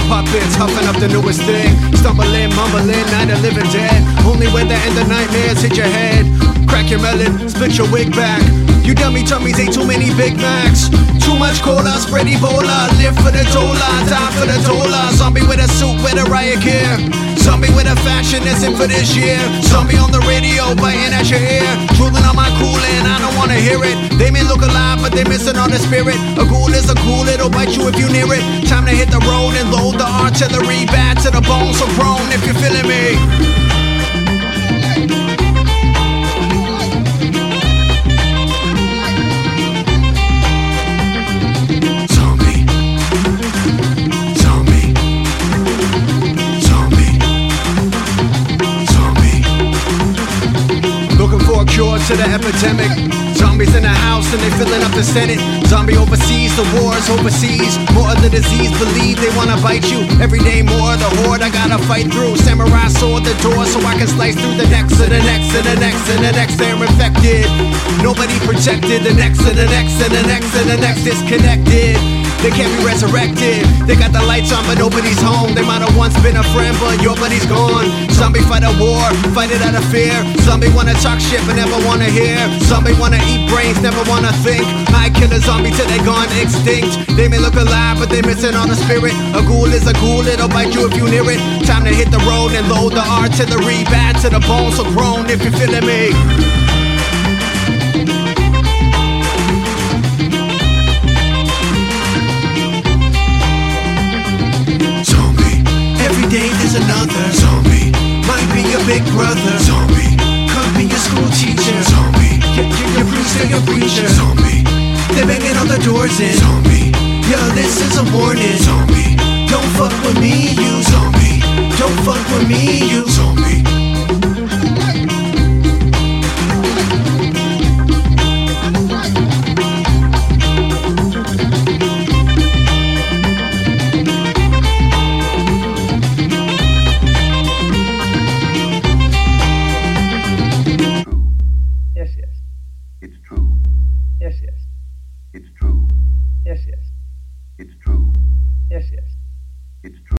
puppets, huffing up the newest thing. Stumbling, mumbling, night of living dead. Only when the end of nightmares hit your head. Crack your melon, split your wig back. You dummy tummies ate too many Big Macs. Too much cola, spread Ebola. Live for the dollar, die for the dollar. Zombie with a suit, with a riot gear. Zombie with a fashion that's in for this year. Zombie on the radio, biting at your ear. Drooling on my cooling, I don't wanna hear it. They may look alive, but they missing on the spirit. A ghoul is a ghoul, it'll bite you if you near it. Time to hit the road and load the artillery. Bad to the bone, so grown if you're feeling me. Cure to the epidemic. Zombies in the house and they filling up the Senate. Zombie overseas, the wars overseas. More of the disease, believe they wanna bite you. Every day more of the horde I gotta fight through. Samurai sword the door so I can slice through the next and the next and the next and the next. They're infected, nobody protected. The next and the next and the next and the next disconnected. They can't be resurrected. They got the lights on but nobody's home. They might have once been a friend but your buddy's gone. Zombie fight a war, fight it out of fear. Zombie wanna talk shit but never wanna hear. Zombie wanna eat brains, never wanna think. I kill a zombie till they gone extinct. They may look alive but they missing on the spirit. A ghoul is a ghoul, it'll bite you if you near it. Time to hit the road and load the artillery. Bad to the bone, so grown if you're feeling me. Every day there's another zombie. Might be your big brother. Zombie. Could be your school teacher. Zombie. Your priest or your preacher. Zombie. They're banging on the doors in. Zombie. Yo, this is a warning. Zombie.